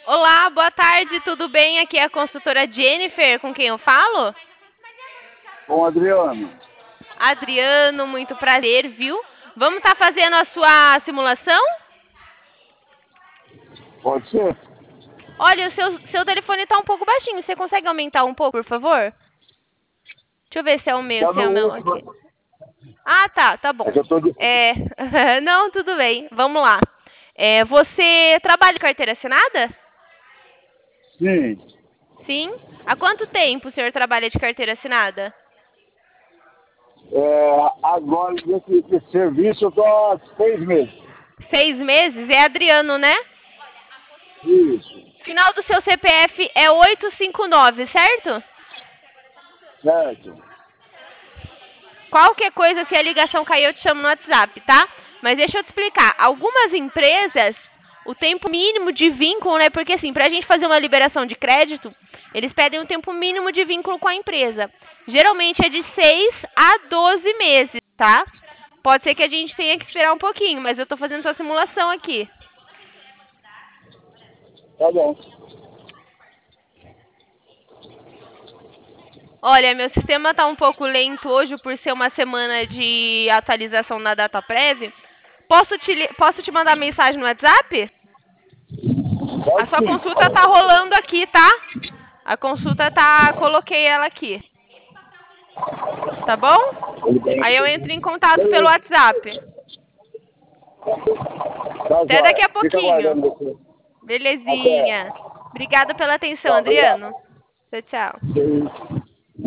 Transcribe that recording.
Olá, boa tarde, tudo bem? Aqui é a consultora Jennifer, com quem eu falo? Com o Adriano. Adriano, muito prazer, viu? Vamos estar fazendo a sua simulação? Pode ser? Olha, o seu telefone está um pouco baixinho, você consegue aumentar um pouco, por favor? Deixa eu ver se é o meu, Tá se é no o meu último. aqui. Ah, tá bom. É que eu tô de. É, não, tudo bem, vamos lá. Você trabalha de carteira assinada? Sim. Sim. Há quanto tempo o senhor trabalha de carteira assinada? Agora, desse serviço, eu tô há 6 meses. 6 meses? É Adriano, né? Isso. Final do seu CPF é 859, certo? Certo. Qualquer coisa, se a ligação cair, eu te chamo no WhatsApp, tá? Mas deixa eu te explicar. Algumas empresas, o tempo mínimo de vínculo, né? Porque assim, pra gente fazer uma liberação de crédito, eles pedem um tempo mínimo de vínculo com a empresa. Geralmente é de 6 a 12 meses, tá? Pode ser que a gente tenha que esperar um pouquinho, mas eu tô fazendo sua simulação aqui. Tá bom. Olha, meu sistema tá um pouco lento hoje por ser uma semana de atualização na data prévia. Posso te mandar mensagem no WhatsApp? A Pode sua sim. consulta tá rolando aqui, tá? A consulta tá. Coloquei ela aqui. Tá bom? Ele bem. Aí eu entro em contato pelo Beleza. WhatsApp. Tá Até daqui jóia. a Fica pouquinho. aguardando você. Belezinha. Até. Obrigada pela atenção, Tchau, Adriano. obrigado. Tchau, tchau. Sim.